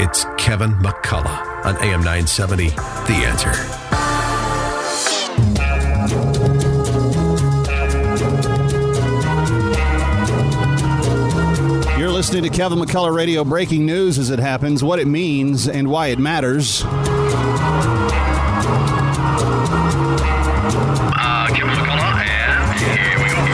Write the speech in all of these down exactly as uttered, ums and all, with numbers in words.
It's Kevin McCullough on A M nine seventy, The Answer. You're listening to Kevin McCullough Radio Breaking News as it happens, what it means, and why it matters. Uh, Kevin McCullough, and here we go.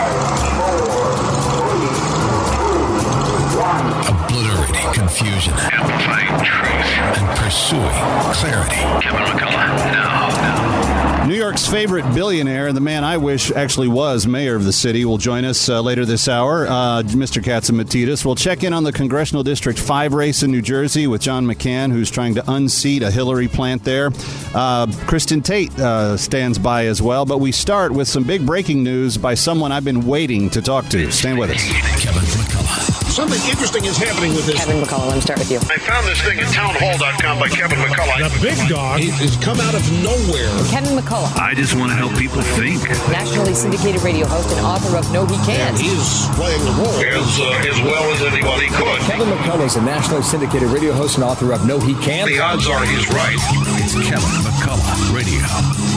Obliterating confusion. Amplifying truth. And pursuing clarity. Kevin McCullough, now, now. New York's favorite billionaire, and the man I wish actually was mayor of the city, will join us uh, later this hour. Uh, Mister Catsimatidis. We'll check in on the Congressional District five race in New Jersey with John McCann, who's trying to unseat a Hillary plant there. Uh, Kristen Tate uh, stands by as well. But we start with some big breaking news by someone I've been waiting to talk to. Stand with us. Kevin McCullough. Something interesting is happening with this. Kevin McCullough, let me start with you. I found this thing at townhall dot com by Kevin McCullough. The big dog has come out of nowhere. Kevin McCullough, I just want to help people think. nationally syndicated radio host and author of No He Can't. He's playing the role. As, uh, as well as anybody could. Kevin McCullough is a nationally syndicated radio host and author of No He Can't. The odds are he's right. It's Kevin McCullough Radio.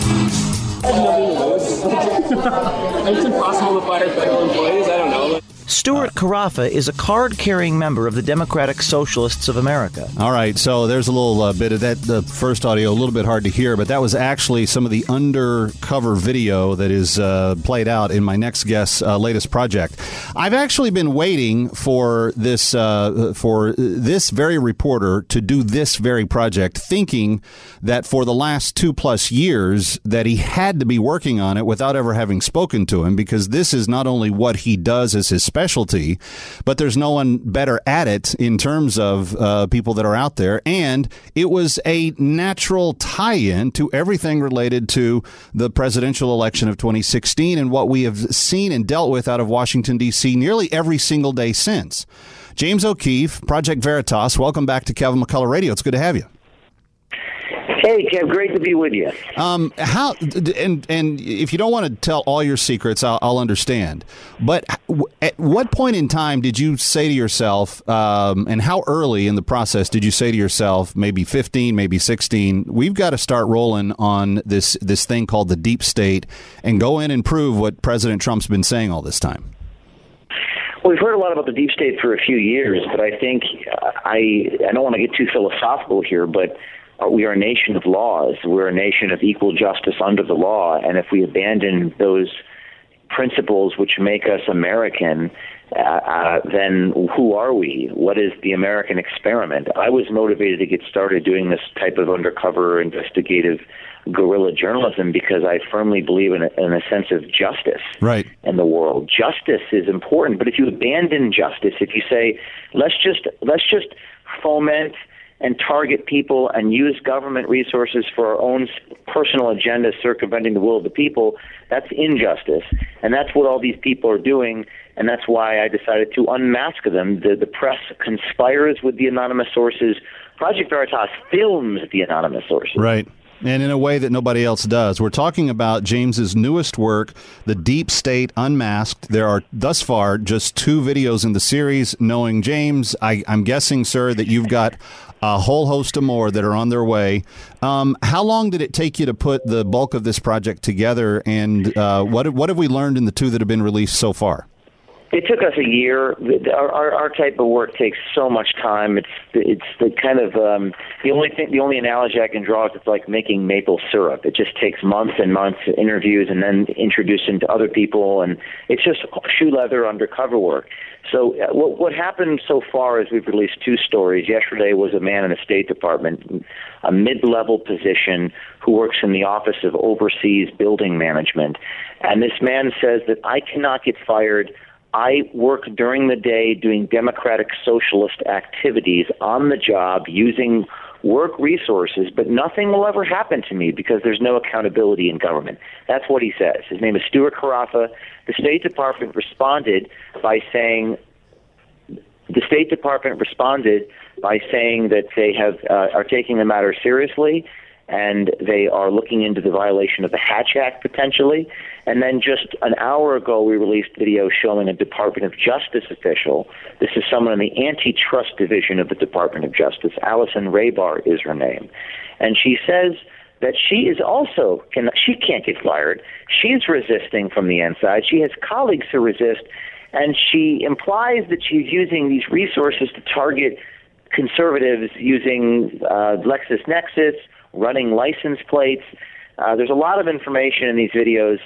It's impossible to fire federal employees. I don't know. Stuart Carafa is a card-carrying member of the Democratic Socialists of America. All right, so there's a little uh, bit of that, the first audio, a little bit hard to hear, but that was actually some of the undercover video that is uh, played out in my next guest's uh, latest project. I've actually been waiting for this uh, for this very reporter to do this very project, thinking that for the last two plus years that he had to be working on it without ever having spoken to him, because this is not only what he does as his specialty, but there's no one better at it in terms of uh, people that are out there. And it was a natural tie-in to everything related to the presidential election of twenty sixteen and what we have seen and dealt with out of Washington, D C nearly every single day since. James O'Keefe, Project Veritas, welcome back to Kevin McCullough Radio. It's good to have you. Hey, Kev, great to be with you. Um, how and and if you don't want to tell all your secrets, I'll, I'll understand. But at what point in time did you say to yourself, um, and how early in the process did you say to yourself, maybe fifteen, maybe sixteen, we've got to start rolling on this this thing called the deep state and go in and prove what President Trump's been saying all this time? Well, we've heard a lot about the deep state for a few years, but I think I I don't want to get too philosophical here, but we are a nation of laws. We're a nation of equal justice under the law. And if we abandon those principles which make us American, uh, uh, then who are we? What is the American experiment? I was motivated to get started doing this type of undercover investigative guerrilla journalism because I firmly believe in a, in a sense of justice right. in the world. Justice is important, but if you abandon justice, if you say, let's just let's just foment and target people and use government resources for our own personal agenda circumventing the will of the people, that's injustice. And that's what all these people are doing, and that's why I decided to unmask them. The, the press conspires with the anonymous sources. Project Veritas films the anonymous sources. Right. And in a way that nobody else does. We're talking about James's newest work, The Deep State Unmasked. There are thus far just two videos in the series. Knowing James, I, I'm guessing, sir, that you've got a whole host of more that are on their way. Um, how long did it take you to put the bulk of this project together, and uh, what what have we learned in the two that have been released so far? It took us a year. Our, our, our type of work takes so much time. It's it's the kind of um, the only thing. The only analogy I can draw is it's like making maple syrup. It just takes months and months of interviews and then introducing to other people, and it's just shoe leather undercover work. So uh, what what happened so far is we've released two stories. Yesterday was a man in the State Department, a mid-level position who works in the Office of Overseas Building Management, and this man says that I cannot get fired. I work during the day doing democratic socialist activities on the job using work resources, but nothing will ever happen to me because there's no accountability in government. That's what he says. His name is Stuart Carafa. The State Department responded by saying the State Department responded by saying that they have uh, are taking the matter seriously, and they are looking into the violation of the Hatch Act potentially. And then just an hour ago, we released video showing a Department of Justice official. This is someone in the antitrust division of the Department of Justice. Alison Raybar is her name. And she says that she is also, can, she can't get fired. She's resisting from the inside. She has colleagues who resist, and she implies that she's using these resources to target conservatives using uh, LexisNexis, running license plates. Uh, there's a lot of information in these videos,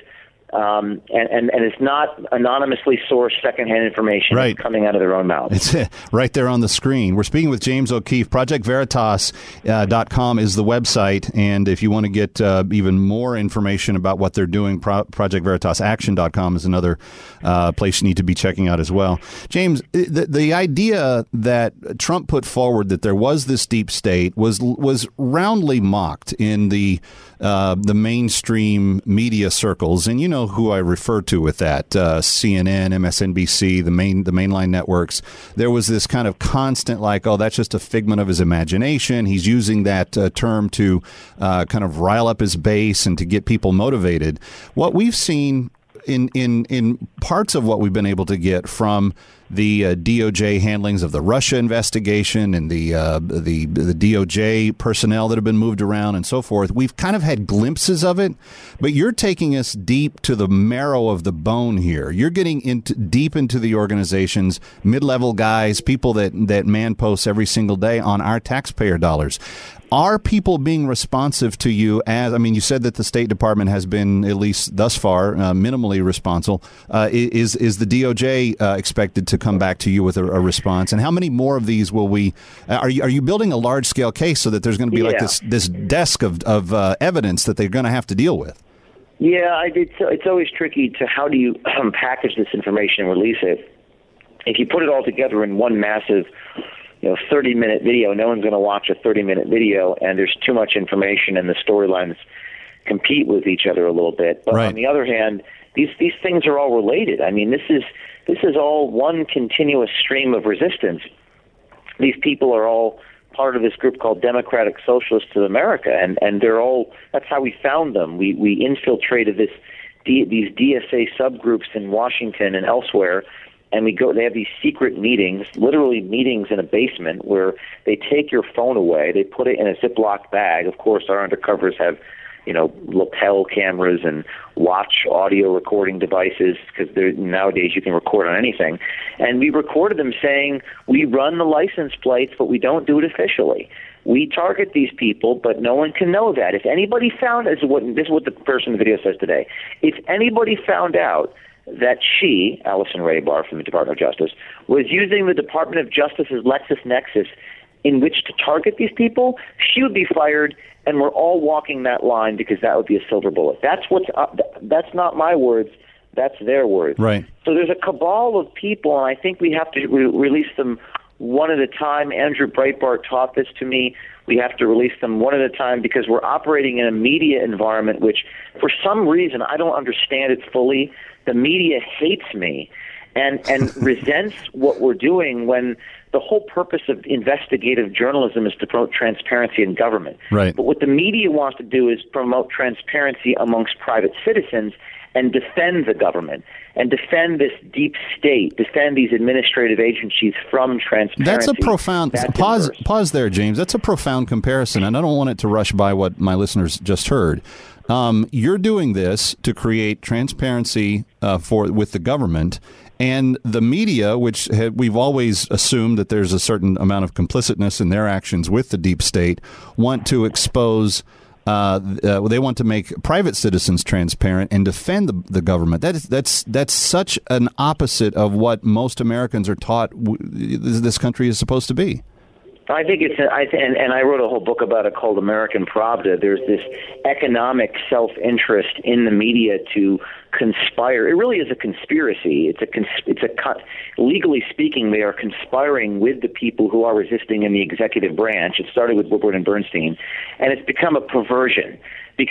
um, and, and, and it's not anonymously sourced secondhand information right. coming out of their own mouths. It's right there on the screen. We're speaking with James O'Keefe. project veritas dot com uh, is the website, and if you want to get uh, even more information about what they're doing, Pro- project veritas action dot com is another uh, place you need to be checking out as well. James, the, the idea that Trump put forward that there was this deep state was was roundly mocked in the uh, the mainstream media circles, and you know who I refer to with that: uh, C N N, M S N B C, the main the mainline networks. There was this kind of constant, like, oh, that's just a figment of his imagination. He's using that uh, term to uh, kind of rile up his base and to get people motivated. What we've seen in in in parts of what we've been able to get from the uh, D O J handlings of the Russia investigation and the uh, the the D O J personnel that have been moved around and so forth, we've kind of had glimpses of it. But you're taking us deep to the marrow of the bone here. You're getting into deep into the organizations, mid-level guys, people that that man posts every single day on our taxpayer dollars. Are people being responsive to you as, I mean, you said that the State Department has been, at least thus far, uh, minimally responsible. Uh, is is the D O J uh, expected to come back to you with a, a response? And how many more of these will we, uh, are you are you building a large-scale case so that there's going to be yeah. like this, this desk of, of uh, evidence that they're going to have to deal with? Yeah, I, it's, it's always tricky to how do you um, package this information and release it. If you put it all together in one massive you know, thirty-minute video, no one's going to watch a thirty-minute video, and there's too much information, and the storylines compete with each other a little bit. But right. on the other hand, these these things are all related. I mean, this is this is all one continuous stream of resistance. These people are all part of this group called Democratic Socialists of America, and, and they're all, that's how we found them. We we infiltrated this D, these D S A subgroups in Washington and elsewhere. And we go. They have these secret meetings, literally meetings in a basement, where they take your phone away. They put it in a Ziploc bag. Of course, our undercovers have, you know, lapel cameras and watch audio recording devices because nowadays you can record on anything. And we recorded them saying we run the license plates, but we don't do it officially. We target these people, but no one can know that. If anybody found, this is what this is what the person in the video says today. If anybody found out that she, Alison Raybar from the Department of Justice, was using the Department of Justice's LexisNexis in which to target these people, she would be fired, and we're all walking that line because that would be a silver bullet. That's what's up. That's not my words. That's their words. Right. So there's a cabal of people, and I think we have to re- release them one at a time. Andrew Breitbart taught this to me. We have to release them one at a time because we're operating in a media environment which, for some reason, I don't understand it fully. The media hates me and, and resents what we're doing when the whole purpose of investigative journalism is to promote transparency in government. Right. But what the media wants to do is promote transparency amongst private citizens and defend the government and defend this deep state, defend these administrative agencies from transparency. That's a profound That's pause. inverse. Pause there, James. That's a profound comparison, and I don't want it to rush by what my listeners just heard. Um, you're doing this to create transparency uh, for with the government. And the media, which have, we've always assumed that there's a certain amount of complicitness in their actions with the deep state, want to expose, uh, uh, they want to make private citizens transparent and defend the, the government. That is, that's that's such an opposite of what most Americans are taught w- this country is supposed to be. I think it's, I th- and, and I wrote a whole book about it called American Pravda. There's this economic self-interest in the media to conspire. It really is a conspiracy. It's a, cons- it's a, con- legally speaking, they are conspiring with the people who are resisting in the executive branch. It started with Woodward and Bernstein, and it's become a perversion because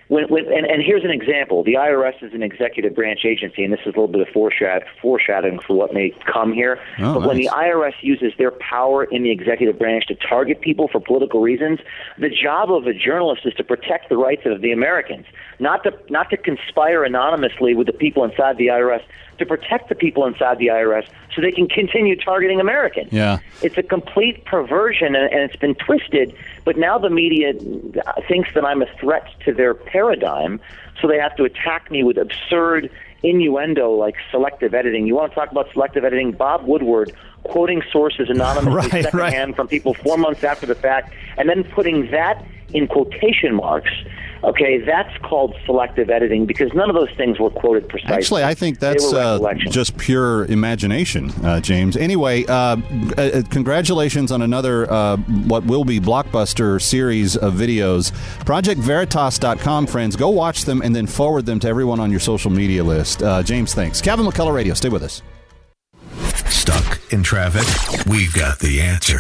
When, when, and, and here's an example. The I R S is an executive branch agency, and this is a little bit of foreshad- foreshadowing for what may come here. Oh, but nice. when the I R S uses their power in the executive branch to target people for political reasons, the job of a journalist is to protect the rights of the Americans, not to not to conspire anonymously with the people inside the I R S, to protect the people inside the I R S so they can continue targeting Americans. Yeah. It's a complete perversion, and, and it's been twisted, but now the media thinks that I'm a threat to their paradigm, so they have to attack me with absurd innuendo like selective editing. You want to talk about selective editing? Bob Woodward quoting sources anonymously Right, secondhand right. from people four months after the fact, and then putting that in quotation marks. Okay, that's called selective editing because none of those things were quoted precisely. Actually, I think They that's were uh, recollections. just pure imagination, uh, James. Anyway, uh, uh, congratulations on another, uh, what will be blockbuster series of videos. project veritas dot com, friends. Go watch them and then forward them to everyone on your social media list. Uh, James, thanks. Kevin McCullough Radio, stay with us. Stuck in traffic? We've got the answer.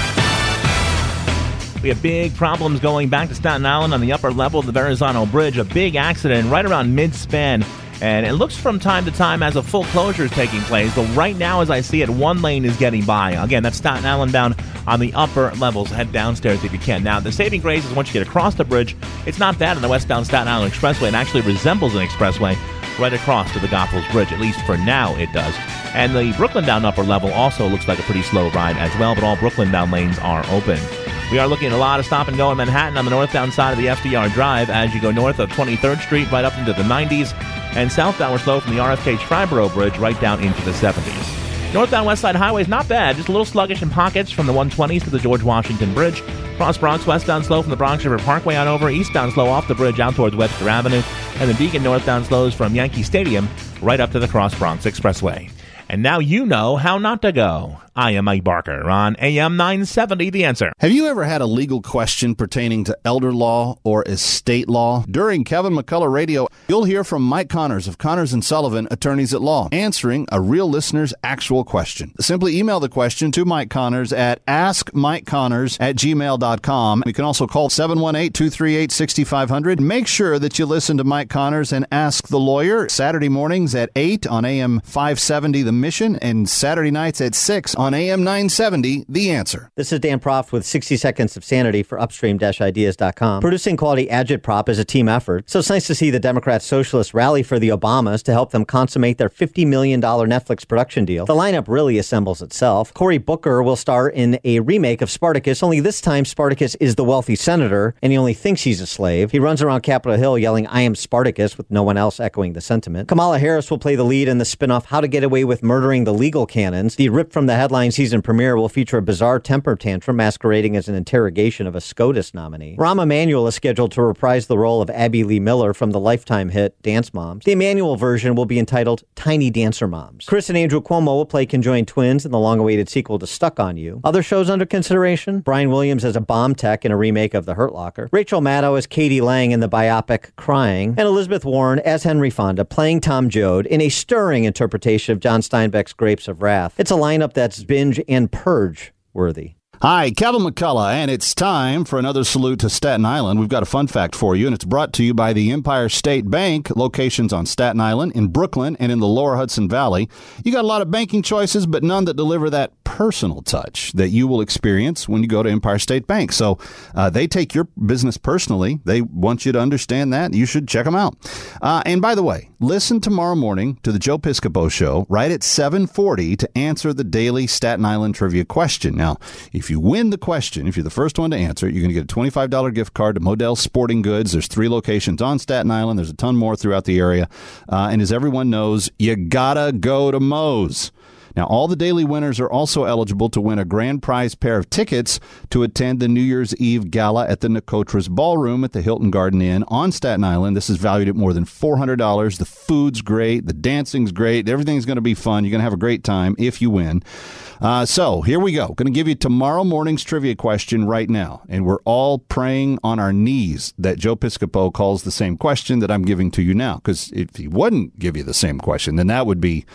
We have big problems going back to Staten Island on the upper level of the Verrazano Bridge. A big accident right around mid-span. And it looks from time to time as a full closure is taking place. But right now, as I see it, one lane is getting by. Again, that's Staten Island bound on the upper levels. Head downstairs if you can. Now, the saving grace is once you get across the bridge, it's not bad on the westbound Staten Island Expressway. It actually resembles an expressway right across to the Goethals Bridge. At least for now, it does. And the Brooklyn bound upper level also looks like a pretty slow ride as well. But all Brooklyn bound lanes are open. We are looking at a lot of stop and go in Manhattan on the northbound side of the F D R Drive as you go north of twenty-third Street right up into the nineties, and southbound we're slow from the R F K Triborough Bridge right down into the seventies. Northbound West Side Highway is not bad, just a little sluggish in pockets from the one twenties to the George Washington Bridge. Cross Bronx westbound slow from the Bronx River Parkway on over, eastbound slow off the bridge out towards Webster Avenue, and the Beacon northbound slows from Yankee Stadium right up to the Cross Bronx Expressway. And now you know how not to go. I am Mike Barker on A M nine seventy, The Answer. Have you ever had a legal question pertaining to elder law or estate law? During Kevin McCullough Radio, you'll hear from Mike Connors of Connors and Sullivan, Attorneys at Law, answering a real listener's actual question. Simply email the question to Mike Connors at ask mike connors at gmail dot com. You can also call seven one eight, two three eight, six five zero zero. Make sure that you listen to Mike Connors and Ask the Lawyer Saturday mornings at eight on A M five seventy, The Mission, and Saturday nights at six on A M nine seventy, The Answer. This is Dan Proft with sixty seconds of Sanity for upstream dash ideas dot com. Producing quality agitprop is a team effort, so it's nice to see the Democrat Socialists rally for the Obamas to help them consummate their fifty million dollars Netflix production deal. The lineup really assembles itself. Cory Booker will star in a remake of Spartacus, only this time Spartacus is the wealthy senator, and he only thinks he's a slave. He runs around Capitol Hill yelling, "I am Spartacus," with no one else echoing the sentiment. Kamala Harris will play the lead in the spinoff How to Get Away with Murdering the Legal Canons. The ripped from the headline season premiere will feature a bizarre temper tantrum masquerading as an interrogation of a SCOTUS nominee. Rahm Emanuel is scheduled to reprise the role of Abby Lee Miller from the Lifetime hit Dance Moms. The Emanuel version will be entitled Tiny Dancer Moms. Chris and Andrew Cuomo will play conjoined twins in the long-awaited sequel to Stuck on You. Other shows under consideration: Brian Williams as a bomb tech in a remake of The Hurt Locker, Rachel Maddow as Katie Lang in the biopic Crying, and Elizabeth Warren as Henry Fonda playing Tom Joad in a stirring interpretation of John Steinbeck's Grapes of Wrath. It's a lineup that's binge and purge worthy. Hi, Kevin McCullough, and it's time for another salute to Staten Island. We've got a fun fact for you, and it's brought to you by the Empire State Bank, locations on Staten Island, in Brooklyn, and in the lower Hudson Valley. You got a lot of banking choices, but none that deliver that personal touch that you will experience when you go to Empire State Bank. So uh, they take your business personally. They want you to understand that. You should check them out. Uh, and by the way, listen tomorrow morning to the Joe Piscopo Show right at seven forty to answer the daily Staten Island trivia question. Now, if you win the question, if you're the first one to answer it, you're going to get a twenty-five dollars gift card to Modell's Sporting Goods. There's three locations on Staten Island. There's a ton more throughout the area. Uh, and as everyone knows, you gotta go to Moe's. Now, all the daily winners are also eligible to win a grand prize pair of tickets to attend the New Year's Eve gala at the Nicotra's Ballroom at the Hilton Garden Inn on Staten Island. This is valued at more than four hundred dollars. The food's great. The dancing's great. Everything's going to be fun. You're going to have a great time if you win. Uh, so here we go. Going to give you tomorrow morning's trivia question right now. And we're all praying on our knees that Joe Piscopo calls the same question that I'm giving to you now. Because if he wouldn't give you the same question, then that would be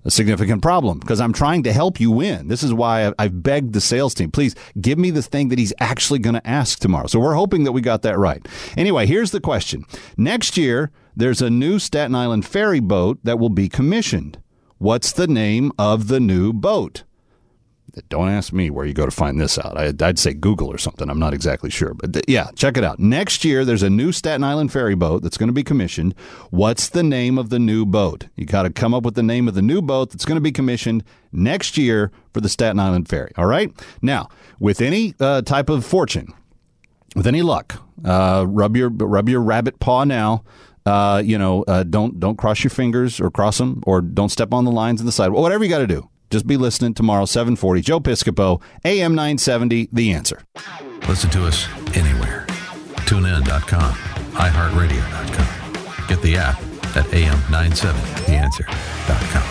a significant problem because I'm trying to help you win. This is why I've begged the sales team, please give me the thing that he's actually going to ask tomorrow. So we're hoping that we got that right. Anyway, here's the question. Next year, there's a new Staten Island ferry boat that will be commissioned. What's the name of the new boat? Don't ask me where you go to find this out. I'd, I'd say Google or something. I'm not exactly sure. But th- yeah, check it out. Next year, there's a new Staten Island ferry boat that's going to be commissioned. What's the name of the new boat? You got to come up with the name of the new boat that's going to be commissioned next year for the Staten Island ferry. All right? Now, with any uh, type of fortune, with any luck, uh, rub your rub your rabbit paw now. Uh, you know, uh, don't don't cross your fingers or cross them, or don't step on the lines on the side. Whatever you got to do. Just be listening tomorrow, seven forty. Joe Piscopo, A M nine seventy, The Answer. Listen to us anywhere. tune in dot com, i heart radio dot com. Get the app at A M nine seventy the answer dot com.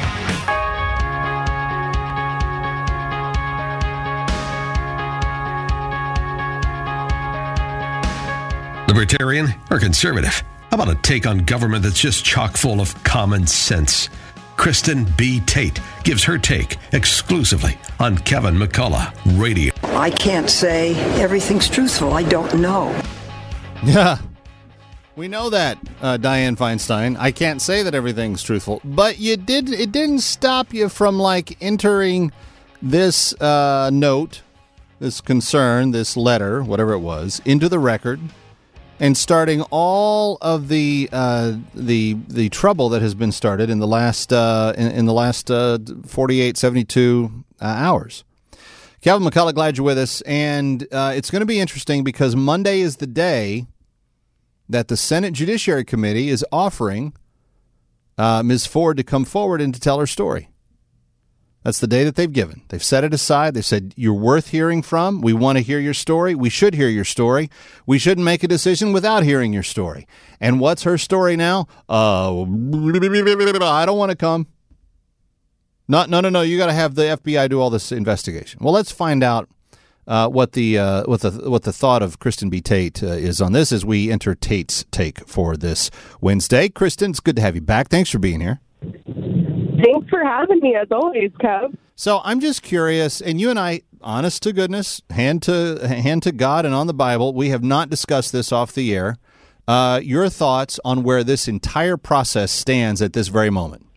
Libertarian or conservative? How about a take on government that's just chock full of common sense? Kristen B. Tate gives her take exclusively on Kevin McCullough Radio. I can't say everything's truthful. I don't know. Yeah, we know that, uh, Dianne Feinstein. I can't say that everything's truthful, but you did. It didn't stop you from like entering this uh, note, this concern, this letter, whatever it was, into the record. And starting all of the uh, the the trouble that has been started in the last uh, in, in the last uh, forty-eight, seventy-two uh, hours. Kevin McCullough, glad you're with us, and uh, it's going to be interesting because Monday is the day that the Senate Judiciary Committee is offering uh, Miz Ford to come forward and to tell her story. That's the day that they've given. They've set it aside. They've said, you're worth hearing from. We want to hear your story. We should hear your story. We shouldn't make a decision without hearing your story. And what's her story now? Uh, I don't want to come. Not, no, no, no. You got to have the F B I do all this investigation. Well, let's find out uh, what the uh, what the what the thought of Kristen B. Tate uh, is on this as we enter Tate's take for this Wednesday. Kristen, it's good to have you back. Thanks for being here. Thanks for having me, as always, Kev. So I'm just curious, and you and I, honest to goodness, hand to hand to God and on the Bible, we have not discussed this off the air. Uh, your thoughts on where this entire process stands at this very moment?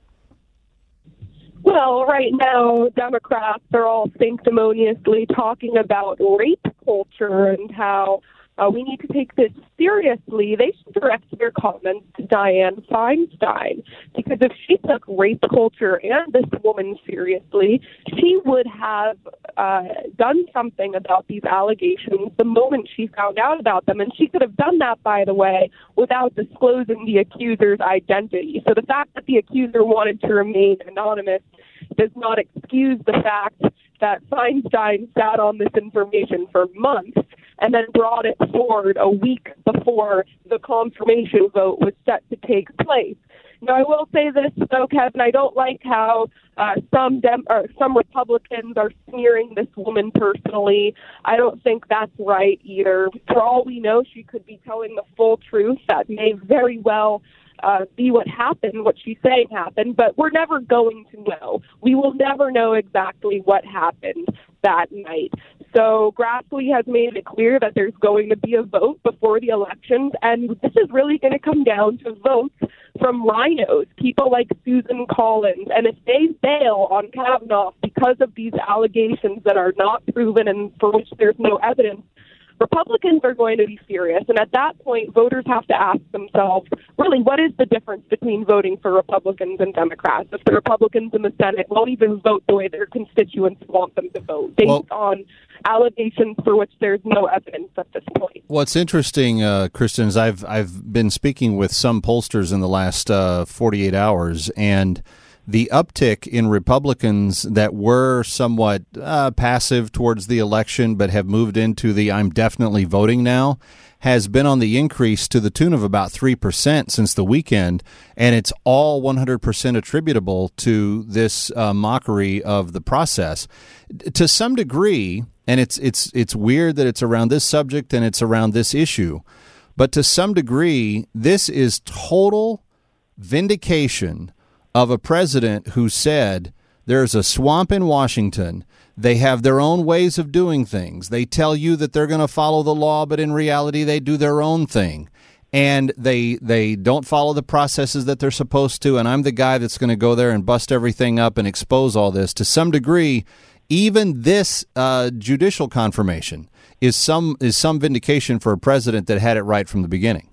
Well, right now, Democrats are all sanctimoniously talking about rape culture and how Uh, we need to take this seriously. They should direct their comments to Dianne Feinstein, because if she took rape culture and this woman seriously, she would have uh, done something about these allegations the moment she found out about them. And she could have done that, by the way, without disclosing the accuser's identity. So the fact that the accuser wanted to remain anonymous does not excuse the fact that Feinstein sat on this information for months and then brought it forward a week before the confirmation vote was set to take place. Now, I will say this, though, Kevin, I don't like how uh, some Dem- or some Republicans are smearing this woman personally. I don't think that's right either. For all we know, she could be telling the full truth. That may very well uh, be what happened, what she's saying happened, but we're never going to know. We will never know exactly what happened that night. So Grassley has made it clear that there's going to be a vote before the elections, and this is really going to come down to votes from rhinos, people like Susan Collins. And if they bail on Kavanaugh because of these allegations that are not proven and for which there's no evidence, Republicans are going to be furious. And at that point, voters have to ask themselves, really, what is the difference between voting for Republicans and Democrats if the Republicans in the Senate won't even vote the way their constituents want them to vote, based well, on allegations for which there's no evidence at this point? What's interesting, uh, Kristen, is I've, I've been speaking with some pollsters in the last uh, forty-eight hours, and the uptick in Republicans that were somewhat uh, passive towards the election but have moved into the I'm definitely voting now has been on the increase to the tune of about three percent since the weekend, and it's all one hundred percent attributable to this uh, mockery of the process. To some degree, and it's it's it's weird that it's around this subject and it's around this issue, but to some degree, this is total vindication of a president who said there's a swamp in Washington. They have their own ways of doing things. They tell you that they're going to follow the law, but in reality, they do their own thing. And they they don't follow the processes that they're supposed to. And I'm the guy that's going to go there and bust everything up and expose all this. To some degree, even this uh, judicial confirmation is some is some vindication for a president that had it right from the beginning.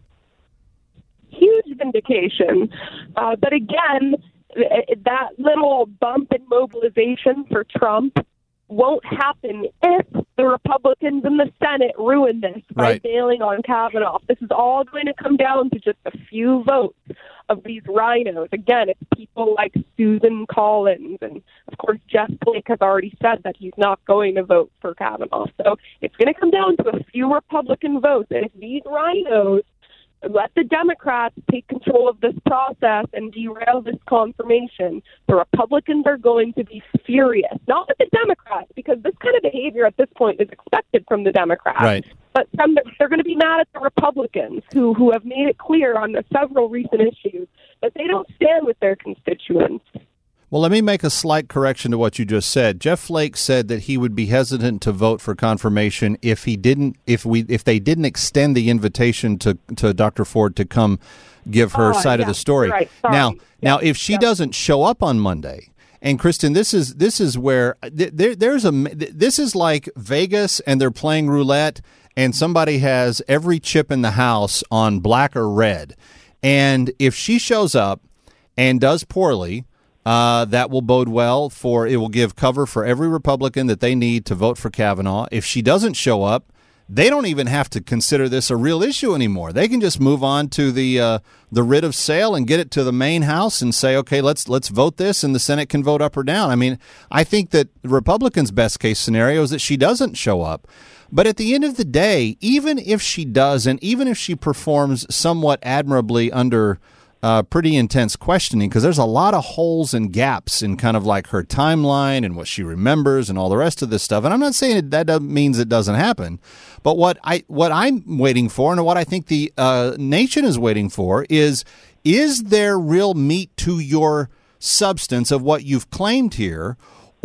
Huge vindication. Uh, but again, that little bump in mobilization for Trump won't happen if the Republicans in the Senate ruin this by right. bailing on Kavanaugh. This is all going to come down to just a few votes of these rhinos. Again, it's people like Susan Collins, and of course Jeff Flake has already said that he's not going to vote for Kavanaugh. So it's going to come down to a few Republican votes, and if these rhinos let the Democrats take control of this process and derail this confirmation, the Republicans are going to be furious. Not with the Democrats, because this kind of behavior at this point is expected from the Democrats. Right. But from the, they're going to be mad at the Republicans, who, who have made it clear on the several recent issues that they don't stand with their constituents. Well, let me make a slight correction to what you just said. Jeff Flake said that he would be hesitant to vote for confirmation if he didn't, if we, if they didn't extend the invitation to, to Doctor Ford to come give her oh, side yeah, of the story. Right, now, yeah, now, if she yeah. doesn't show up on Monday, and Kristen, this is this is where there, there's a this is like Vegas, and they're playing roulette, and somebody has every chip in the house on black or red, and if she shows up and does poorly. Uh, that will bode well for, it will give cover for every Republican that they need to vote for Kavanaugh. If she doesn't show up, they don't even have to consider this a real issue anymore. They can just move on to the uh, the writ of sale and get it to the main house and say, okay, let's let's vote this, and the Senate can vote up or down. I mean, I think that the Republicans' best case scenario is that she doesn't show up. But at the end of the day, even if she does, and even if she performs somewhat admirably under Uh, pretty intense questioning, because there's a lot of holes and gaps in kind of like her timeline and what she remembers and all the rest of this stuff. And I'm not saying that that means it doesn't happen, but what I what I'm waiting for, and what I think the uh, nation is waiting for, is is there real meat to your substance of what you've claimed here,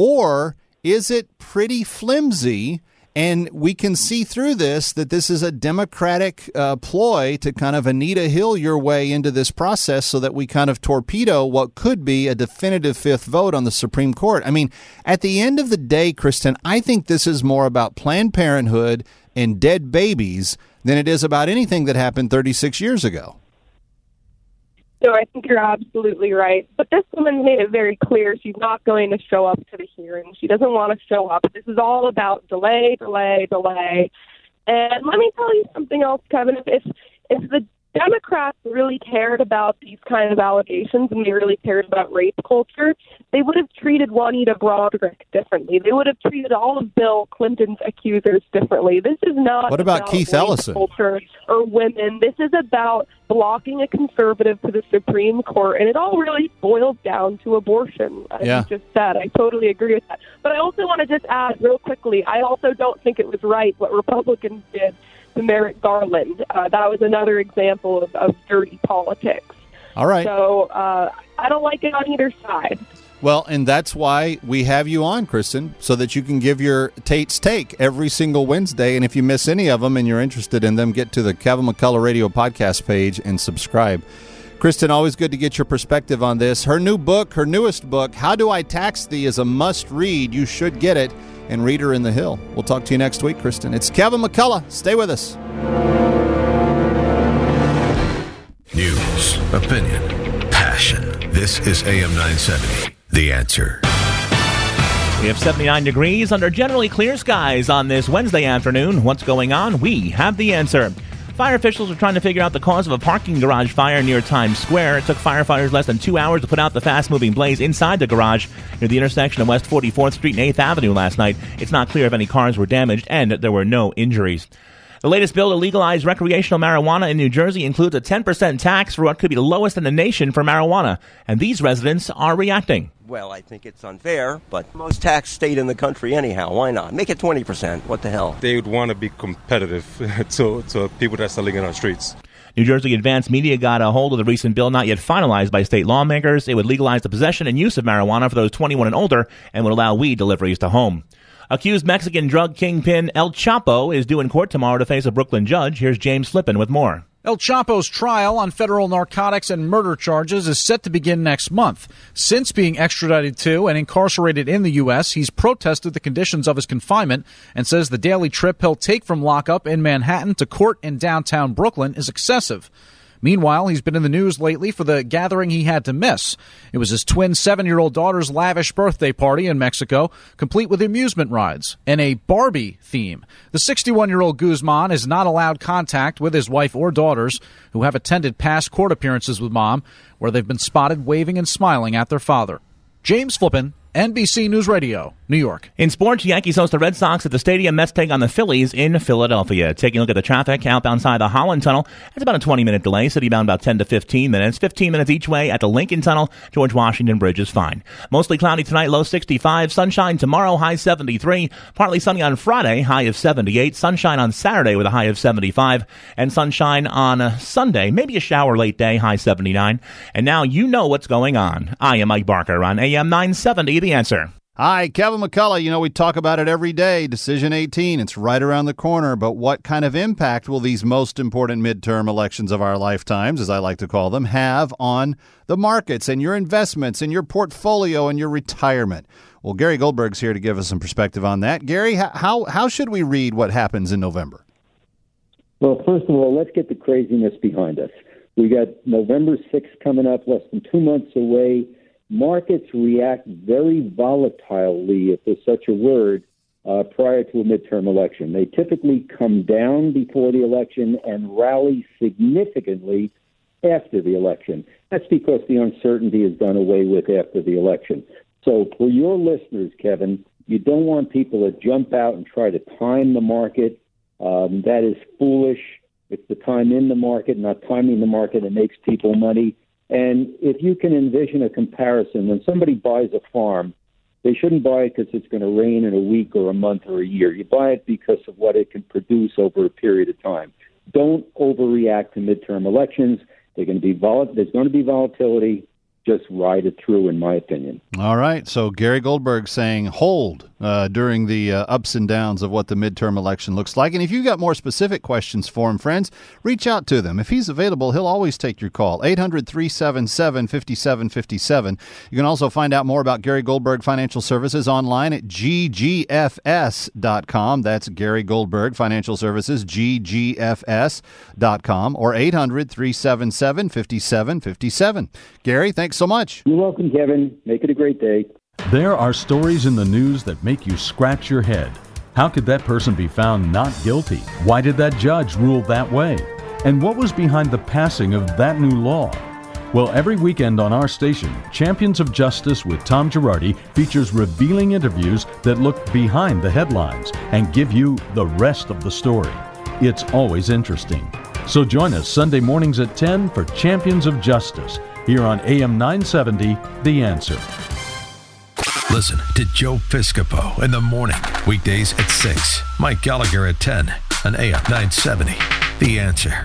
or is it pretty flimsy? And we can see through this that this is a Democratic uh, ploy to kind of Anita Hill your way into this process so that we kind of torpedo what could be a definitive fifth vote on the Supreme Court. I mean, at the end of the day, Kristen, I think this is more about Planned Parenthood and dead babies than it is about anything that happened thirty-six years ago. No, I think you're absolutely right. But this woman made it very clear she's not going to show up to the hearing. She doesn't want to show up. This is all about delay, delay, delay. And let me tell you something else, Kevin. If if the Democrats really cared about these kind of allegations and they really cared about rape culture, they would have treated Juanita Broderick differently. They would have treated all of Bill Clinton's accusers differently. This is not What about, about Keith rape Ellison? culture or women. This is about blocking a conservative to the Supreme Court, and it all really boils down to abortion, as Yeah. you just said. I totally agree with that. But I also want to just add real quickly, I also don't think it was right what Republicans did to Merrick Garland. Uh, that was another example of, of dirty politics. All right. So uh, I don't like it on either side. Well, and that's why we have you on, Kristen, so that you can give your Tate's Take every single Wednesday. And if you miss any of them and you're interested in them, get to the Kevin McCullough Radio podcast page and subscribe. Kristen, always good to get your perspective on this. Her new book, her newest book, How Do I Tax Thee, is a must-read. You should get it and read her in the Hill. We'll talk to you next week, Kristen. It's Kevin McCullough. Stay with us. News, opinion, passion. This is A M nine seventy, The Answer. We have seventy-nine degrees under generally clear skies on this Wednesday afternoon. What's going on? We have the answer. Fire officials are trying to figure out the cause of a parking garage fire near Times Square. It took firefighters less than two hours to put out the fast-moving blaze inside the garage near the intersection of West forty-fourth Street and eighth Avenue last night. It's not clear if any cars were damaged, and there were no injuries. The latest bill to legalize recreational marijuana in New Jersey includes a ten percent tax for what could be the lowest in the nation for marijuana, and these residents are reacting. Well, I think it's unfair, but most taxed state in the country anyhow. Why not? Make it twenty percent. What the hell? They would want to be competitive to, to people that are selling it on the streets. New Jersey Advanced Media got a hold of the recent bill not yet finalized by state lawmakers. It would legalize the possession and use of marijuana for those twenty-one and older and would allow weed deliveries to home. Accused Mexican drug kingpin El Chapo is due in court tomorrow to face a Brooklyn judge. Here's James Flippin with more. El Chapo's trial on federal narcotics and murder charges is set to begin next month. Since being extradited to and incarcerated in the U S, he's protested the conditions of his confinement and says the daily trip he'll take from lockup in Manhattan to court in downtown Brooklyn is excessive. Meanwhile, he's been in the news lately for the gathering he had to miss. It was his twin seven-year-old daughter's lavish birthday party in Mexico, complete with amusement rides and a Barbie theme. The sixty-one-year-old Guzman is not allowed contact with his wife or daughters, who have attended past court appearances with Mom, where they've been spotted waving and smiling at their father. James Flippin, N B C News Radio, New York. In sports, Yankees host the Red Sox at the stadium. Mets take on the Phillies in Philadelphia. Taking a look at the traffic, outbound side of the Holland Tunnel, it's about a twenty-minute delay. City-bound about ten to fifteen minutes. fifteen minutes each way at the Lincoln Tunnel. George Washington Bridge is fine. Mostly cloudy tonight, low sixty-five. Sunshine tomorrow, high seventy-three. Partly sunny on Friday, high of seventy-eight. Sunshine on Saturday with a high of seventy-five. And sunshine on uh, Sunday, maybe a shower late day, high seventy-nine. And now you know what's going on. I am Mike Barker on A M nine seventy, The Answer. Hi, Kevin McCullough. You know, we talk about it every day. Decision eighteen, it's right around the corner. But what kind of impact will these most important midterm elections of our lifetimes, as I like to call them, have on the markets and your investments and your portfolio and your retirement? Well, Gary Goldberg's here to give us some perspective on that. Gary, how how should we read what happens in November? Well, first of all, let's get the craziness behind us. We got November sixth coming up, less than two months away. Markets react very volatilely, if there's such a word, uh, prior to a midterm election. They typically come down before the election and rally significantly after the election. That's because the uncertainty is done away with after the election. So for your listeners, Kevin, you don't want people to jump out and try to time the market. Um, that is foolish. It's the time in the market, not timing the market, that makes people money. And if you can envision a comparison, when somebody buys a farm, they shouldn't buy it because it's going to rain in a week or a month or a year. You buy it because of what it can produce over a period of time. Don't overreact to midterm elections. They're going to be vol- There's going to be volatility. Just ride it through, in my opinion. All right. So Gary Goldberg saying hold uh, during the uh, ups and downs of what the midterm election looks like. And if you've got more specific questions for him, friends, reach out to them. If he's available, he'll always take your call. eight hundred, three seven seven, five seven five seven. You can also find out more about Gary Goldberg Financial Services online at G G F S dot com. That's Gary Goldberg Financial Services, G G F S dot com, or eight hundred, three seven seven, five seven five seven. Gary, thanks so much. You're welcome, Kevin. Make it a great day. There are stories in the news that make you scratch your head. How could that person be found not guilty? Why did that judge rule that way? And what was behind the passing of that new law? Well, every weekend on our station, Champions of Justice with Tom Girardi features revealing interviews that look behind the headlines and give you the rest of the story. It's always interesting. So join us Sunday mornings at ten for Champions of Justice, here on A M nine seventy, The Answer. Listen to Joe Piscopo in the morning, weekdays at six. Mike Gallagher at ten on A M nine seventy, The Answer.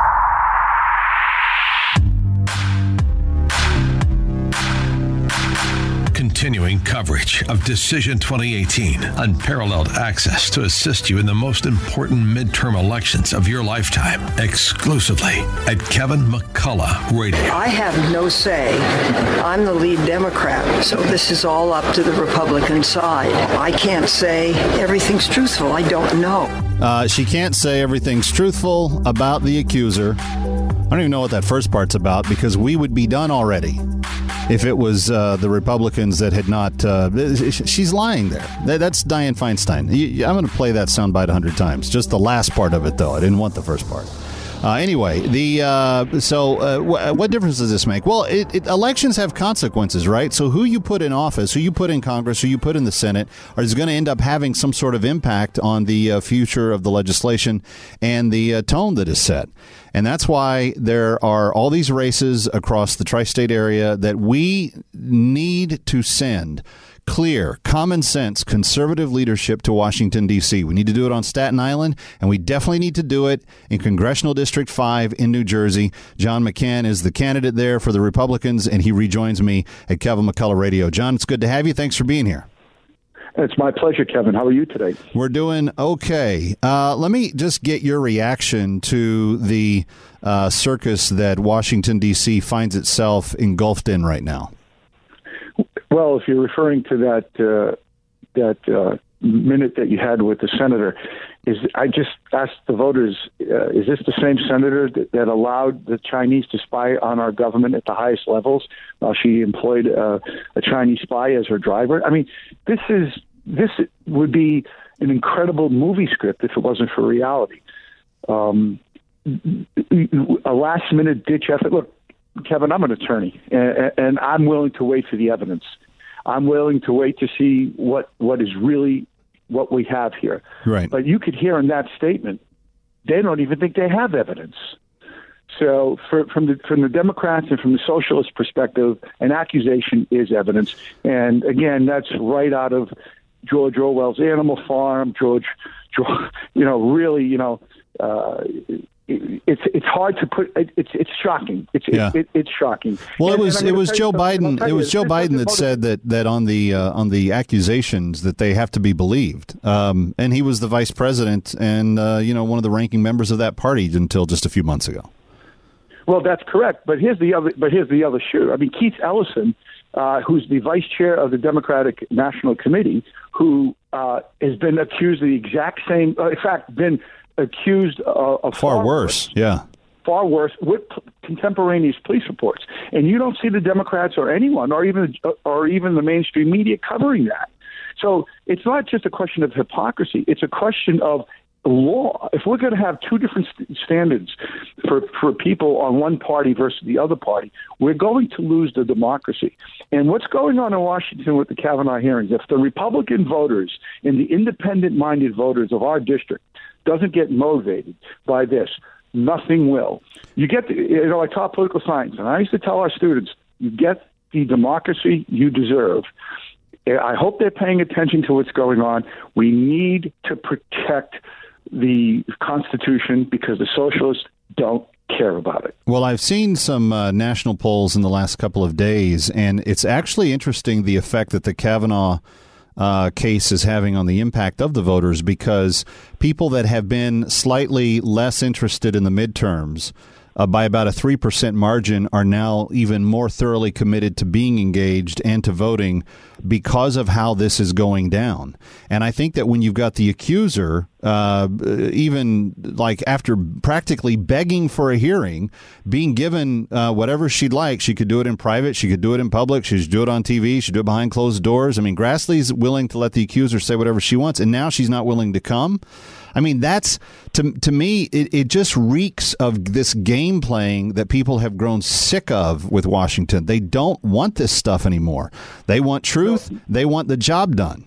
Continuing coverage of Decision twenty eighteen, unparalleled access to assist you in the most important midterm elections of your lifetime, exclusively at Kevin McCullough Radio. I have no say. I'm the lead Democrat, so this is all up to the Republican side. I can't say everything's truthful. I don't know. Uh, she can't say everything's truthful about the accuser. I don't even know what that first part's about, because we would be done already if it was uh, the Republicans that had not. Uh, she's lying there. That's Dianne Feinstein. I'm going to play that soundbite a hundred times. Just the last part of it, though. I didn't want the first part. Uh, anyway, the uh, so uh, w- what difference does this make? Well, it, it, elections have consequences, right? So who you put in office, who you put in Congress, who you put in the Senate, is going to end up having some sort of impact on the uh, future of the legislation and the uh, tone that is set. And that's why there are all these races across the tri-state area that we need to send clear, common sense, conservative leadership to Washington, D C. We need to do it on Staten Island, and we definitely need to do it in Congressional District five in New Jersey. John McCann is the candidate there for the Republicans, and he rejoins me at Kevin McCullough Radio. John, it's good to have you. Thanks for being here. It's my pleasure, Kevin. How are you today? We're doing okay. Uh, let me just get your reaction to the uh, circus that Washington, D C finds itself engulfed in right now. Well, if you're referring to that uh, that uh, minute that you had with the senator, is I just asked the voters, uh, is this the same senator that, that allowed the Chinese to spy on our government at the highest levels while she employed uh, a Chinese spy as her driver? I mean, this is this would be an incredible movie script if it wasn't for reality. Um, a last-minute ditch effort. Look, Kevin, I'm an attorney, and, and I'm willing to wait for the evidence. I'm willing to wait to see what, what is really what we have here. Right. But you could hear in that statement, they don't even think they have evidence. So for, from the from the Democrats and from the socialist perspective, an accusation is evidence. And again, that's right out of George Orwell's Animal Farm. George, George you know, really, you know, uh, it's it's hard to put. It's it's shocking. It's yeah. it, it, it's shocking. Well, and, it was it was Joe Biden. It was Joe Biden that motive. said that that on the uh, on the accusations that they have to be believed. Um, and he was the vice president and uh, you know, one of the ranking members of that party until just a few months ago. Well, that's correct. But here's the other. But here's the other shoe. I mean, Keith Ellison, uh, who's the vice chair of the Democratic National Committee, who uh, has been accused of the exact same. Uh, in fact, been accused uh, of far, far worse, worse, yeah, far worse with p- contemporaneous police reports, and you don't see the Democrats or anyone, or even or even the mainstream media covering that. So it's not just a question of hypocrisy; it's a question of law. If we're going to have two different st- standards for for people on one party versus the other party, we're going to lose the democracy. And what's going on in Washington with the Kavanaugh hearings? If the Republican voters and the independent-minded voters of our district doesn't get motivated by this, nothing will. You get, the, you know, I taught political science, and I used to tell our students, you get the democracy you deserve. I hope they're paying attention to what's going on. We need to protect the Constitution because the socialists don't care about it. Well, I've seen some uh, national polls in the last couple of days, and it's actually interesting the effect that the Kavanaugh Uh, case is having on the impact of the voters, because people that have been slightly less interested in the midterms uh, by about a three percent margin are now even more thoroughly committed to being engaged and to voting because of how this is going down. And I think that when you've got the accuser, uh, even like after practically begging for a hearing, being given uh, whatever she'd like, she could do it in private, she could do it in public, she could do it on T V, she'd do it behind closed doors. I mean, Grassley's willing to let the accuser say whatever she wants, and now she's not willing to come. I mean, that's, to to me, it, it just reeks of this game playing that people have grown sick of with Washington. They don't want this stuff anymore. They want truth. They want the job done.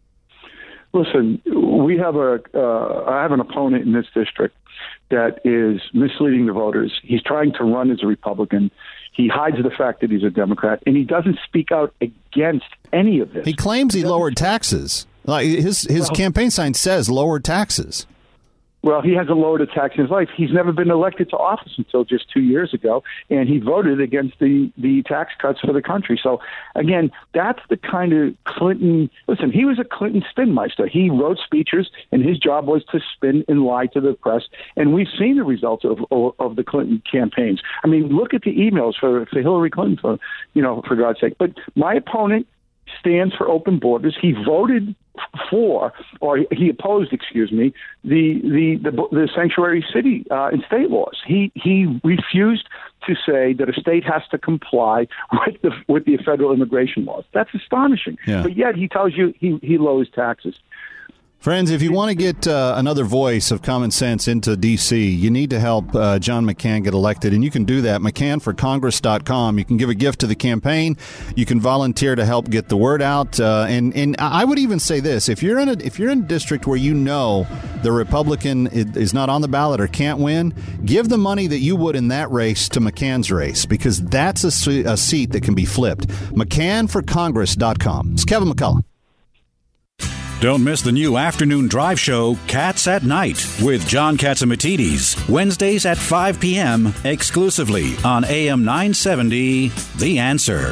Listen, we have a, uh, I have an opponent in this district that is misleading the voters. He's trying to run as a Republican. He hides the fact that he's a Democrat, and he doesn't speak out against any of this. He claims he lowered taxes. Like his his well, campaign sign says lower taxes. Well, he hasn't lowered a tax in his life. He's never been elected to office until just two years ago, and he voted against the, the tax cuts for the country. So, again, that's the kind of Clinton – listen, he was a Clinton spinmeister. He wrote speeches, and his job was to spin and lie to the press, and we've seen the results of of, of the Clinton campaigns. I mean, look at the emails for, for Hillary Clinton, for, you know, for God's sake. But my opponent stands for open borders. He voted for, or he opposed, excuse me, the the the, the sanctuary city uh, and state laws. He he refused to say that a state has to comply with the with the federal immigration laws. That's astonishing. Yeah. But yet he tells you he he lowers taxes. Friends, if you want to get uh, another voice of common sense into D C, you need to help uh, John McCain get elected, and you can do that. McCann for Congress dot com. You can give a gift to the campaign. You can volunteer to help get the word out. Uh, and and I would even say this: if you're in a if you're in a district where you know the Republican is not on the ballot or can't win, give the money that you would in that race to McCann's race, because that's a, a seat that can be flipped. McCann for Congress dot com. It's Kevin McCullough. Don't miss the new afternoon drive show, Cats at Night, with John Catsimatidis, Wednesdays at five p.m., exclusively on A M nine seventy, The Answer.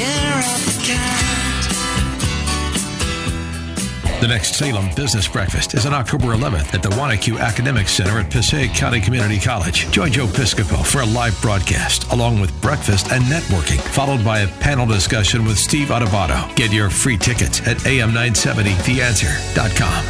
The next Salem Business Breakfast is on October eleventh at the Wanacue Academic Center at Passaic County Community College. Join Joe Piscopo for a live broadcast, along with breakfast and networking, followed by a panel discussion with Steve Adubato. Get your free tickets at A M nine seventy the answer dot com.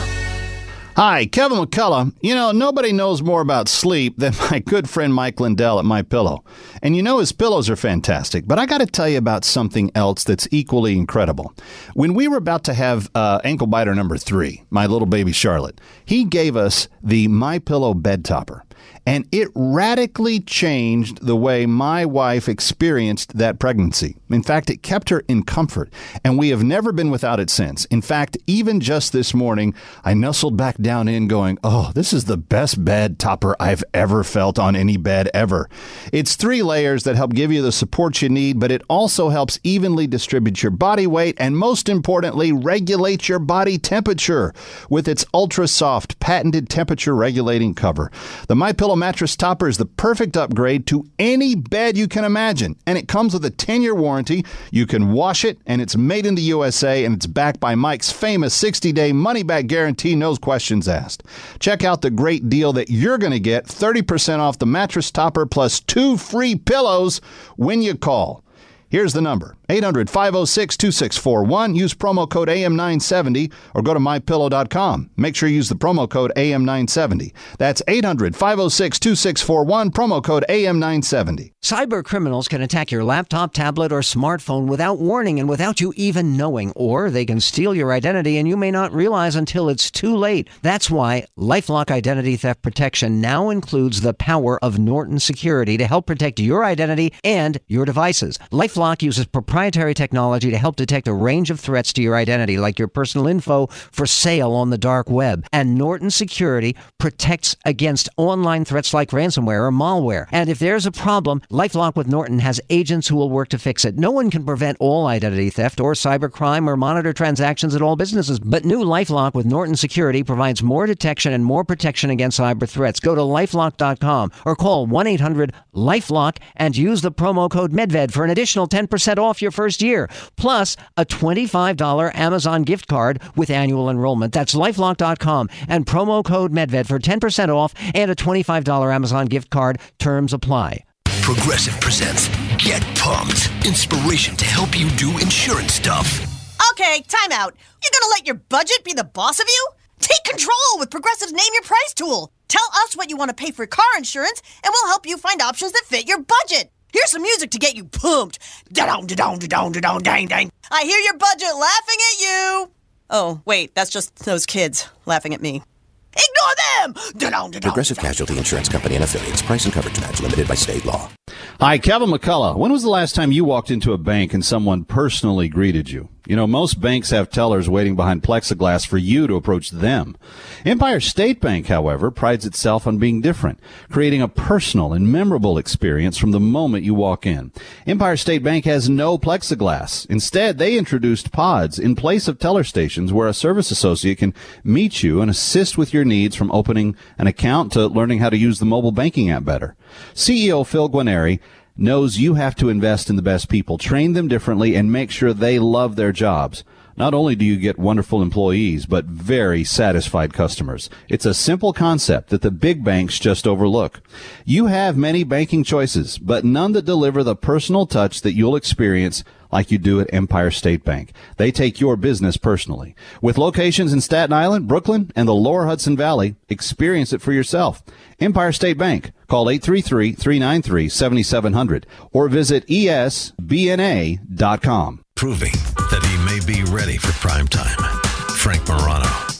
Hi, Kevin McCullough. You know, nobody knows more about sleep than my good friend Mike Lindell at MyPillow. And you know his pillows are fantastic, but I got to tell you about something else that's equally incredible. When we were about to have uh, ankle biter number three, my little baby Charlotte, he gave us the MyPillow bed topper. And it radically changed the way my wife experienced that pregnancy. In fact, it kept her in comfort, and we have never been without it since. In fact, even just this morning, I nestled back down in going, oh, this is the best bed topper I've ever felt on any bed ever. It's three layers that help give you the support you need, but it also helps evenly distribute your body weight and, most importantly, regulate your body temperature with its ultra-soft, patented temperature-regulating cover. The MyPillow mattress topper is the perfect upgrade to any bed you can imagine, and it comes with a ten-year warranty. You can wash it, and it's made in the U S A, and it's backed by Mike's famous sixty-day money-back guarantee, no questions asked. Check out the great deal that you're going to get, thirty percent off the mattress topper plus two free pillows when you call. Here's the number, eight hundred, five oh six, two six four one. Use promo code A M nine seventy or go to my pillow dot com. Make sure you use the promo code A M nine seventy. That's eight hundred, five oh six, two six four one, promo code A M nine seventy. Cyber criminals can attack your laptop, tablet, or smartphone without warning and without you even knowing, or they can steal your identity and you may not realize until it's too late. That's why LifeLock Identity Theft Protection now includes the power of Norton Security to help protect your identity and your devices. LifeLock uses proprietary technology to help detect a range of threats to your identity, like your personal info for sale on the dark web. And Norton Security protects against online threats like ransomware or malware. And if there's a problem, LifeLock with Norton has agents who will work to fix it. No one can prevent all identity theft or cybercrime or monitor transactions at all businesses. But new LifeLock with Norton Security provides more detection and more protection against cyber threats. Go to lifelock dot com or call one eight hundred LifeLock and use the promo code MedVed for an additional ten percent off your first year, plus a twenty-five dollars Amazon gift card with annual enrollment. That's lifelock dot com and promo code MedVed for ten percent off and a twenty-five dollars Amazon gift card. Terms apply. Progressive presents Get Pumped. Inspiration to help you do insurance stuff. Okay, time out. You're gonna let your budget be the boss of you? Take control with Progressive's Name Your Price tool. Tell us what you want to pay for car insurance, and we'll help you find options that fit your budget. Here's some music to get you pumped. Da-dong, da-dong, da-dong, da-dong, dang, dang. I hear your budget laughing at you. Oh, wait, that's just those kids laughing at me. Ignore them! Da-dong, da-dong, Progressive Casualty Insurance Company and Affiliates. Price and coverage match limited by state law. Hi, Kevin McCullough. When was the last time you walked into a bank and someone personally greeted you? You know, most banks have tellers waiting behind plexiglass for you to approach them. Empire State Bank, however, prides itself on being different, creating a personal and memorable experience from the moment you walk in. Empire State Bank has no plexiglass. Instead, they introduced pods in place of teller stations where a service associate can meet you and assist with your needs, from opening an account to learning how to use the mobile banking app better. C E O Phil Guarneri knows you have to invest in the best people, train them differently, and make sure they love their jobs. Not only do you get wonderful employees, but very satisfied customers. It's a simple concept that the big banks just overlook. You have many banking choices, but none that deliver the personal touch that you'll experience like you do at Empire State Bank. They take your business personally. With locations in Staten Island, Brooklyn, and the lower Hudson Valley, experience it for yourself. Empire State Bank. Call eight three three, three nine three, seven seven zero zero or visit E S B N A dot com. Proving that he may be ready for prime time. Frank Morano.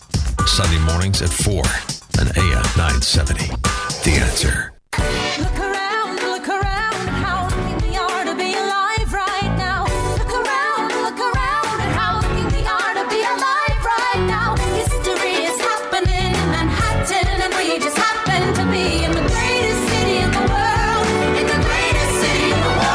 Sunday mornings at four on A M nine seventy. The Answer. Look around, look around at how lucky we are to be alive right now. Look around, look around at how lucky we are to be alive right now. History is happening in Manhattan, and we just happen to be in the greatest city in the world. In the greatest city in the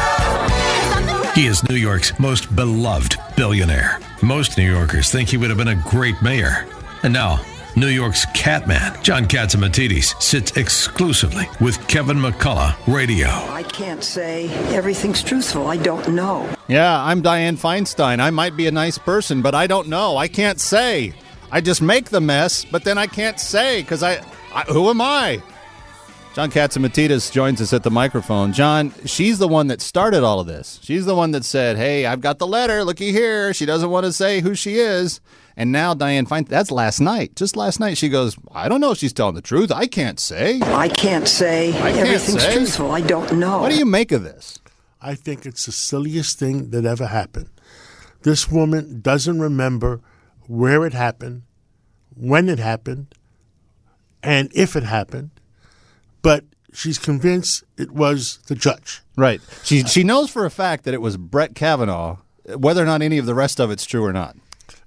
world. He is New York's most beloved billionaire. Most New Yorkers think he would have been a great mayor. And now, New York's Catman, John Catsimatidis, sits exclusively with Kevin McCullough Radio. I can't say everything's truthful. I don't know. Yeah, I'm Dianne Feinstein. I might be a nice person, but I don't know. I can't say. I just make the mess, but then I can't say because I, I. Who am I? John Catsimatidis joins us at the microphone. John, she's the one that started all of this. She's the one that said, hey, I've got the letter. Looky here. She doesn't want to say who she is. And now Dianne Feinstein, that's last night. Just last night, she goes, I don't know if she's telling the truth. I can't say. I can't say I can't everything's say. truthful. I don't know. What do you make of this? I think it's the silliest thing that ever happened. This woman doesn't remember where it happened, when it happened, and if it happened, but she's convinced it was the judge. Right. She she knows for a fact that it was Brett Kavanaugh, whether or not any of the rest of it's true or not.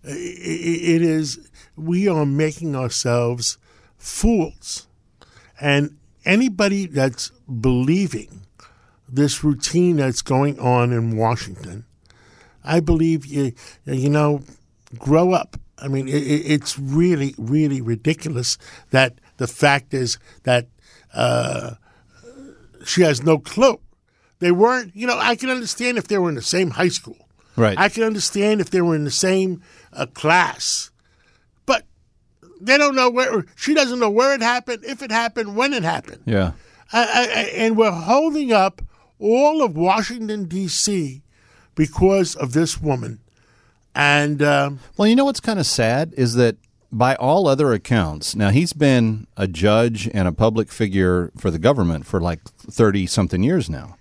It is, we are making ourselves fools. And anybody that's believing this routine that's going on in Washington, I believe, you, you know, grow up. I mean, it, it's really, really ridiculous that the fact is that uh, she has no clue. They weren't, you know, I can understand if they were in the same high school. Right. I can understand if they were in the same uh, class. But they don't know where, she doesn't know where it happened, if it happened, when it happened. Yeah. I, I, and we're holding up all of Washington, D C because of this woman. And um, well, you know what's kind of sad is that by all other accounts, now he's been a judge and a public figure for the government for like thirty-something years now.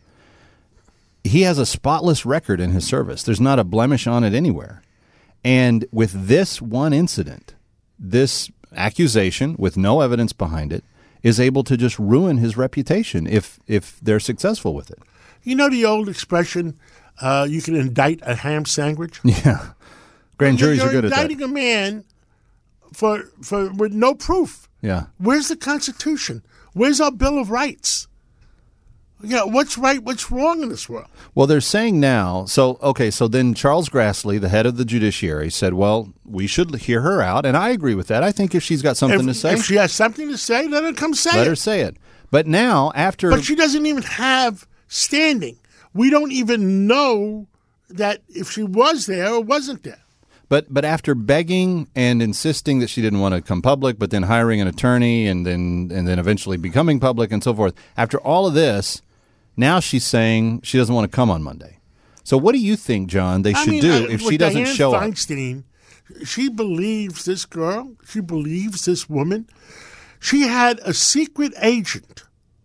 He has a spotless record in his service. There's not a blemish on it anywhere. And with this one incident, this accusation with no evidence behind it is able to just ruin his reputation if if they're successful with it. You know the old expression, uh, you can indict a ham sandwich? Yeah. Grand juries you're are good at that. indicting a man for for with no proof. Yeah. Where's the Constitution? Where's our Bill of Rights? Yeah, what's right, what's wrong in this world? Well, they're saying now, so, okay, so then Charles Grassley, the head of the judiciary, said, well, we should hear her out, and I agree with that. I think if she's got something if, to say. If she has something to say, let her come say let it. Let her say it. But now, after... But she doesn't even have standing. We don't even know that if she was there or wasn't there. But but after begging and insisting that she didn't want to come public, but then hiring an attorney and then and then eventually becoming public and so forth, after all of this... Now she's saying she doesn't want to come on Monday. So what do you think, John, they I should mean, do uh, if she doesn't Dianne show Feinstein, up? She believes this girl. She believes this woman. She had a secret agent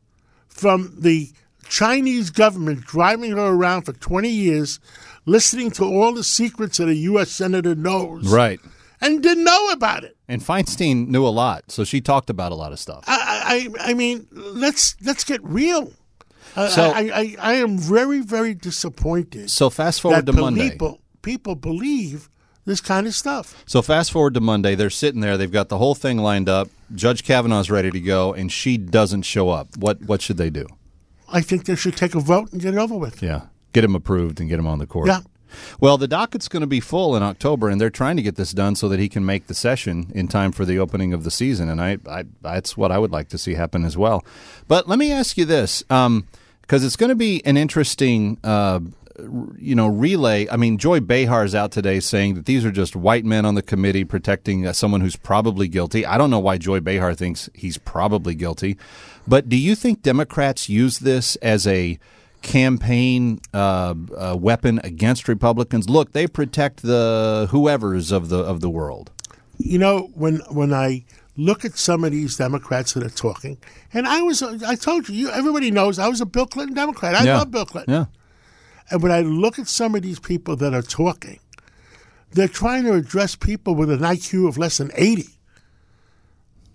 from the Chinese government driving her around for twenty years, listening to all the secrets that a U S senator knows. Right. And didn't know about it. And Feinstein knew a lot, so she talked about a lot of stuff. I I, I mean, let's let's get real. So, I, I, I am very, very disappointed. So fast forward that to Monday. People, people believe this kind of stuff. So fast forward to Monday. They're sitting there. They've got the whole thing lined up. Judge Kavanaugh's ready to go, and she doesn't show up. What what should they do? I think they should take a vote and get it over with. Yeah. Get him approved and get him on the court. Yeah. Well, the docket's going to be full in October, and they're trying to get this done so that he can make the session in time for the opening of the season, and I, I that's what I would like to see happen as well. But let me ask you this. Um, Because it's going to be an interesting, uh, you know, relay. I mean, Joy Behar's out today saying that these are just white men on the committee protecting uh, someone who's probably guilty. I don't know why Joy Behar thinks he's probably guilty. But do you think Democrats use this as a campaign uh, uh, weapon against Republicans? Look, they protect the whoever's of the of the world. You know, when when I look at some of these Democrats that are talking, and I was, I told you, you everybody knows I was a Bill Clinton Democrat. I yeah. love Bill Clinton. Yeah. And when I look at some of these people that are talking, they're trying to address people with an I Q of less than eighty.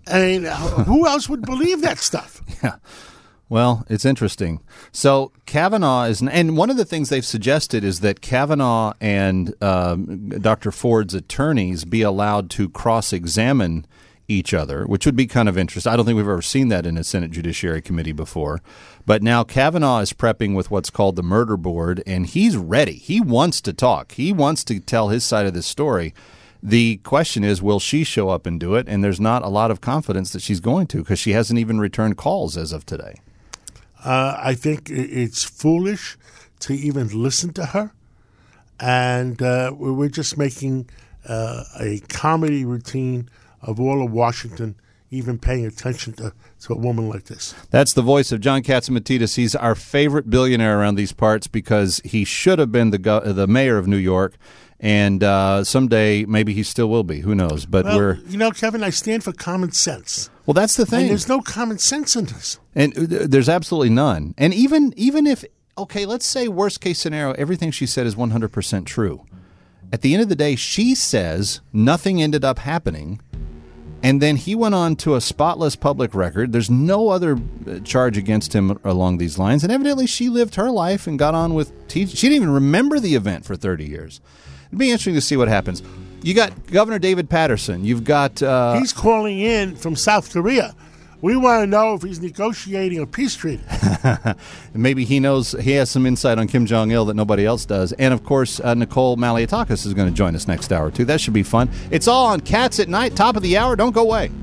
I mean, who else would believe that stuff? Yeah. Well, it's interesting. So Kavanaugh is, and one of the things they've suggested is that Kavanaugh and um, Doctor Ford's attorneys be allowed to cross-examine each other, which would be kind of interesting. I don't think we've ever seen that in a Senate Judiciary Committee before. But now Kavanaugh is prepping with what's called the murder board, and he's ready. He wants to talk. He wants to tell his side of the story. The question is, will she show up and do it? And there's not a lot of confidence that she's going to, because she hasn't even returned calls as of today. Uh, I think it's foolish to even listen to her. And uh, we're just making uh, a comedy routine of all of Washington even paying attention to, to a woman like this. That's the voice of John Catsimatidis. He's our favorite billionaire around these parts because he should have been the go- the mayor of New York. And uh, someday, maybe he still will be. Who knows? But well, we're you know, Kevin, I stand for common sense. Well, that's the thing. And there's no common sense in this. And uh, there's absolutely none. And even even if, okay, let's say worst case scenario, everything she said is one hundred percent true. At the end of the day, she says nothing ended up happening. And then he went on to a spotless public record. There's no other charge against him along these lines. And evidently she lived her life and got on with teaching. She didn't even remember the event for thirty years. It'd be interesting to see what happens. You got Governor David Patterson. You've got... Uh, he's calling in from South Korea. We want to know if he's negotiating a peace treaty. Maybe he knows, he has some insight on Kim Jong-il that nobody else does. And, of course, uh, Nicole Maliotakis is going to join us next hour, too. That should be fun. It's all on Cats at Night, top of the hour. Don't go away.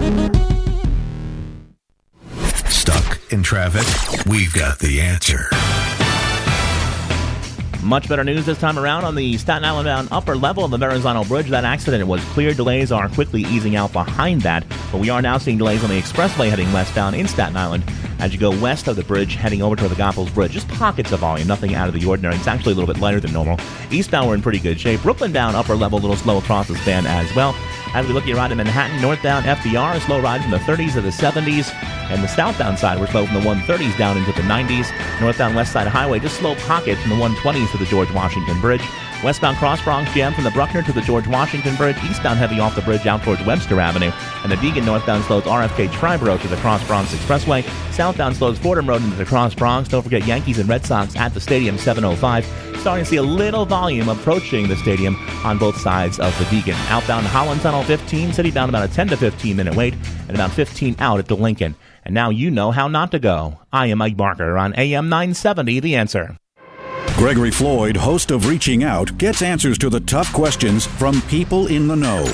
Stuck in traffic? We've got the answer. Much better news this time around on the Staten Island bound upper level of the Verrazano Bridge. That accident was clear. Delays are quickly easing out behind that, but we are now seeing delays on the expressway heading westbound in Staten Island as you go west of the bridge, heading over toward the Goethals Bridge. Just pockets of volume, nothing out of the ordinary. It's actually a little bit lighter than normal. Eastbound, we're in pretty good shape. Brooklyn bound upper level, a little slow across the span as well. As we look at your ride in Manhattan, northbound F D R, a slow ride from the thirties to the seventies. And the southbound side, we're slow from the one thirties down into the nineties. Northbound West Side Highway, just slow pockets from the one twenties to the George Washington Bridge. Westbound Cross Bronx jam from the Bruckner to the George Washington Bridge. Eastbound heavy off the bridge out towards Webster Avenue. And the Deegan northbound slows R F K Triborough to the Cross Bronx Expressway. Southbound slows Fordham Road into the Cross Bronx. Don't forget Yankees and Red Sox at the stadium, seven oh five. Starting to see a little volume approaching the stadium on both sides of the Deegan. Outbound Holland Tunnel fifteen, citybound about a ten to fifteen minute wait, and about fifteen out at the Lincoln. And now you know how not to go. I am Mike Barker on A M nine seventy, The Answer. Gregory Floyd, host of Reaching Out, gets answers to the tough questions from people in the know.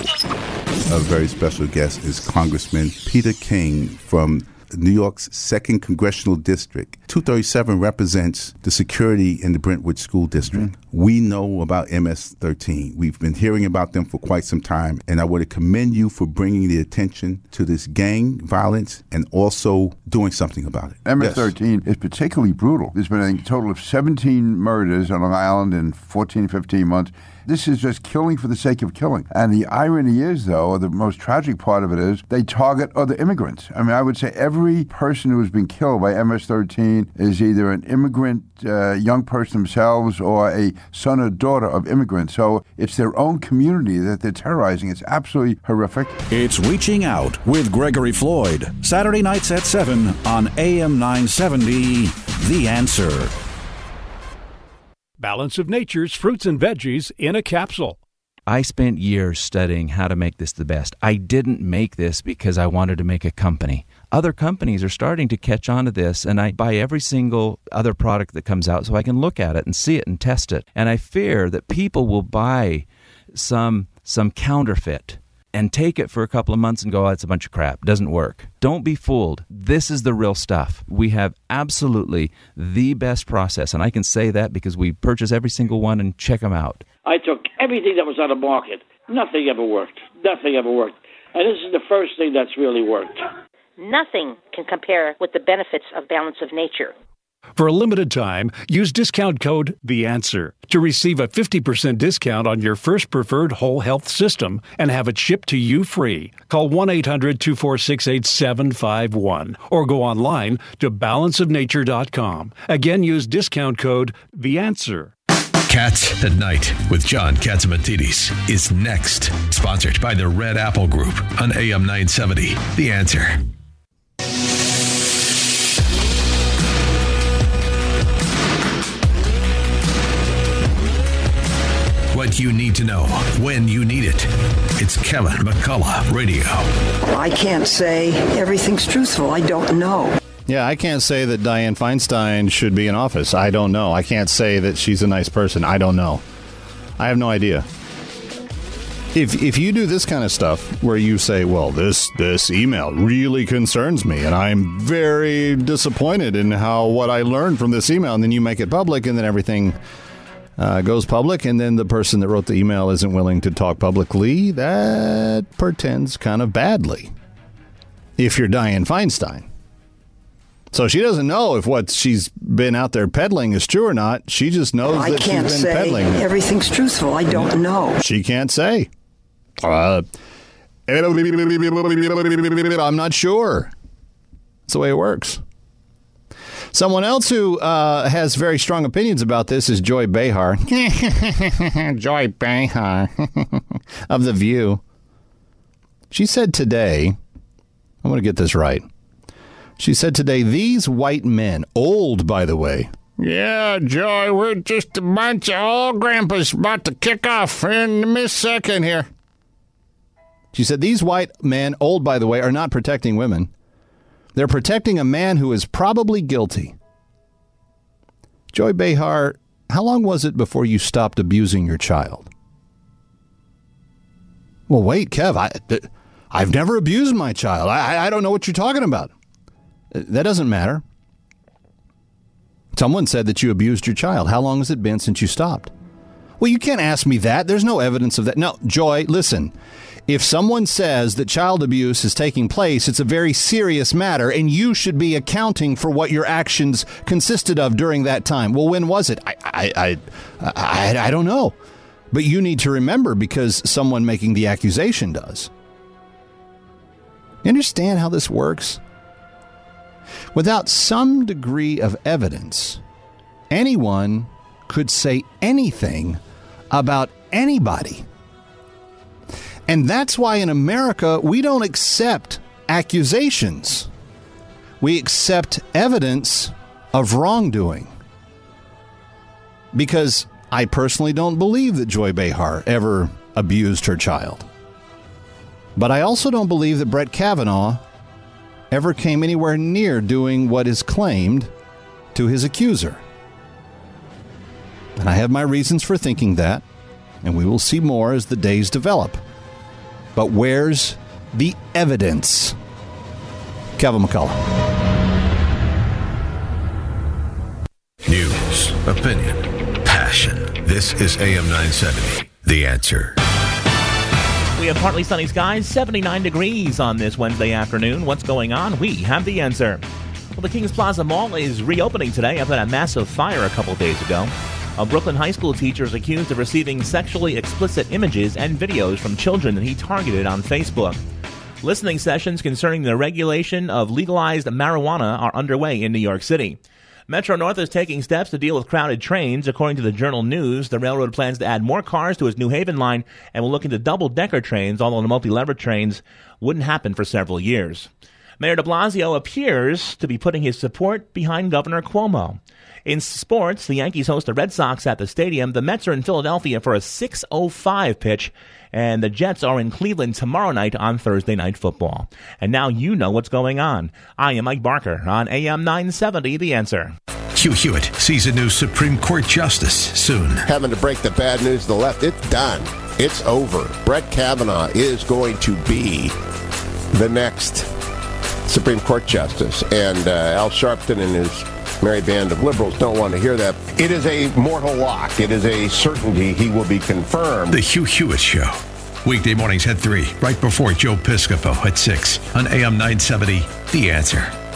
A very special guest is Congressman Peter King from New York's second Congressional District. two thirty-seven represents the security in the Brentwood School District. Mm-hmm. We know about M S thirteen. We've been hearing about them for quite some time, and I want to commend you for bringing the attention to this gang violence and also doing something about it. M S thirteen yes. is particularly brutal. There's been a total of seventeen murders on Long Island in fourteen, fifteen months. This is just killing for the sake of killing. And the irony is, though, or the most tragic part of it is, they target other immigrants. I mean, I would say every person who has been killed by M S thirteen is either an immigrant, uh, young person themselves, or a son or daughter of immigrants. So it's their own community that they're terrorizing. It's absolutely horrific. It's Reaching Out with Gregory Floyd. Saturday nights at seven on A M nine seventy, The Answer. Balance of Nature's fruits and veggies in a capsule. I spent years studying how to make this the best. I didn't make this because I wanted to make a company. Other companies are starting to catch on to this, and I buy every single other product that comes out so I can look at it and see it and test it. And I fear that people will buy some some counterfeit and take it for a couple of months and go, oh, it's a bunch of crap. Doesn't work. Don't be fooled. This is the real stuff. We have absolutely the best process, and I can say that because we purchase every single one and check them out. I took everything that was on the market. Nothing ever worked. Nothing ever worked. And this is the first thing that's really worked. Nothing can compare with the benefits of Balance of Nature. For a limited time, use discount code The Answer to receive a fifty percent discount on your first preferred whole health system and have it shipped to you free. Call one eight hundred two four six eight seven five one or go online to balance of nature dot com. Again, use discount code The Answer. Cats at Night with John Katzimatidis is next. Sponsored by the Red Apple Group on A M nine seventy. The Answer. What you need to know when you need it. It's Kevin McCullough Radio. I can't say everything's truthful. I don't know. Yeah, I can't say that Dianne Feinstein should be in office. I don't know. I can't say that she's a nice person. I don't know. I have no idea. If if you do this kind of stuff where you say, well, this this email really concerns me and I'm very disappointed in how what I learned from this email, and then you make it public and then everything uh, goes public, and then the person that wrote the email isn't willing to talk publicly, that portends kind of badly if you're Dianne Feinstein. So she doesn't know if what she's been out there peddling is true or not. She just knows I that can't she's been say peddling it. Everything's truthful. I don't know. She can't say. Uh, I'm not sure. That's the way it works. Someone else who uh, has very strong opinions about this is Joy Behar. Joy Behar of The View. She said today, I want to get this right. She said today, these white men, old, by the way. Yeah, Joy, we're just a bunch of old grandpas about to kick off in a miss second here. She said, these white men, old, by the way, are not protecting women. They're protecting a man who is probably guilty. Joy Behar, how long was it before you stopped abusing your child? Well, wait, Kev, I, I've never abused my child. I, I don't know what you're talking about. That doesn't matter. Someone said that you abused your child. How long has it been since you stopped? Well, you can't ask me that. There's no evidence of that. No, Joy, listen. If someone says that child abuse is taking place, it's a very serious matter, and you should be accounting for what your actions consisted of during that time. Well, when was it? I, I, I, I, I don't know. But you need to remember, because someone making the accusation does. You understand how this works? Without some degree of evidence, anyone could say anything about anybody. And that's why in America, we don't accept accusations. We accept evidence of wrongdoing. Because I personally don't believe that Joy Behar ever abused her child. But I also don't believe that Brett Kavanaugh ever came anywhere near doing what is claimed to his accuser. And I have my reasons for thinking that, and we will see more as the days develop. But where's the evidence? Kevin McCullough. News, opinion, passion. This is A M nine seventy, The Answer. We have partly sunny skies, seventy-nine degrees on this Wednesday afternoon. What's going on? We have the answer. Well, the Kings Plaza Mall is reopening today after that massive fire a couple days ago. A Brooklyn high school teacher is accused of receiving sexually explicit images and videos from children that he targeted on Facebook. Listening sessions concerning the regulation of legalized marijuana are underway in New York City. Metro North is taking steps to deal with crowded trains. According to the Journal News, the railroad plans to add more cars to its New Haven line and will look into double-decker trains, although the multi-lever trains wouldn't happen for several years. Mayor de Blasio appears to be putting his support behind Governor Cuomo. In sports, the Yankees host the Red Sox at the stadium. The Mets are in Philadelphia for a six oh five pitch, and the Jets are in Cleveland tomorrow night on Thursday Night Football. And now you know what's going on. I am Mike Barker on A M nine seventy, The Answer. Hugh Hewitt sees a new Supreme Court justice soon. Having to break the bad news to the left, it's done. It's over. Brett Kavanaugh is going to be the next Supreme Court justice. And uh, Al Sharpton and his merry band of liberals don't want to hear that. It is a mortal lock. It is a certainty he will be confirmed. The Hugh Hewitt Show. Weekday mornings at three, right before Joe Piscopo at six on A M nine seventy, The Answer.